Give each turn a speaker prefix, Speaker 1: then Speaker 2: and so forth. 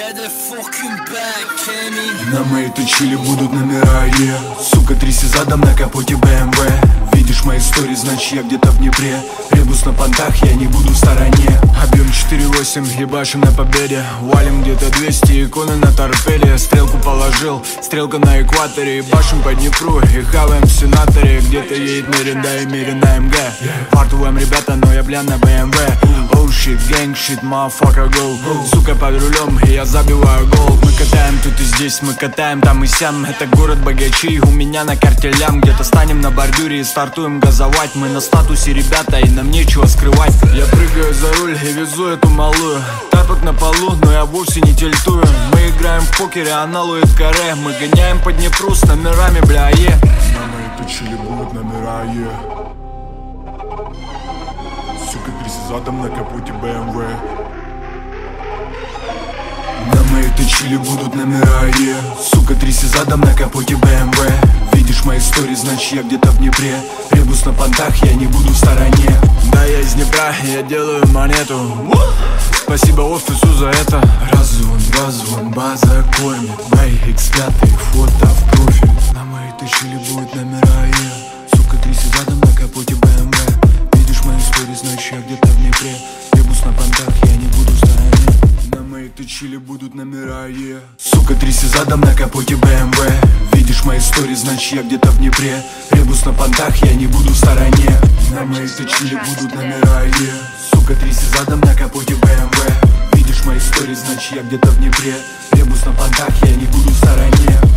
Speaker 1: На моей точиле будут номера, сука, тряси задом на капоте BMW. Видишь мои истории, значит я где-то в Днепре. Ребус на понтах, я не буду в стороне. Объем 4.8, ебашим на победе. Валим где-то 200, иконы на торпеде. Стрелку положил, стрелка на экваторе. Ебашим по Днепру и хаваем в сенаторе. Где-то едет Меринда и Мерин на МГ. Фартуем, ребята, но я блян на BMW. Oh shit, gang shit, motherfucker go. Сука под рулем, и я забиваю гол. Мы катаем тут и здесь, мы катаем там и сям. Это город богачей, у меня на карте лям. Где-то станем на бордюре и стартуем газовать. Мы на статусе, ребята, и нам нечего скрывать. Я прыгаю за руль и везу эту малую. Тапок на полу, но я вовсе не тильтую. Мы играем в покере, она ловит каре. Мы гоняем по Днепру с номерами, бля, На моей точиле будут номера, Сука, тряси задом на капоте BMW. На моей точиле будут номера, сука, тряси задом на капоте BMW. Видишь мои истории, значит я где-то в Днепре. Ребус на понтах, я не буду в стороне. Да, я из Днепра, я делаю монету. Спасибо офису за это. Раззвон, база кормит. Мои X5, фото в профиль. На моей точиле будут номера, сука, тряси задом на капоте BMW. Видишь мои истории, значит я где-то в Днепре. Ребус на понтах, я не буду в стороне. На моей точиле будут номера, сука, тряси задом на капоте BMW. Видишь мои истории, значит я где-то в Днепре. Ребус на понтах, я не буду в стороне. На моей точиле будут номера, сука, тряси задом на капоте BMW. Видишь мои истории, значит я где-то в Днепре. Ребус на понтах, я не буду в стороне.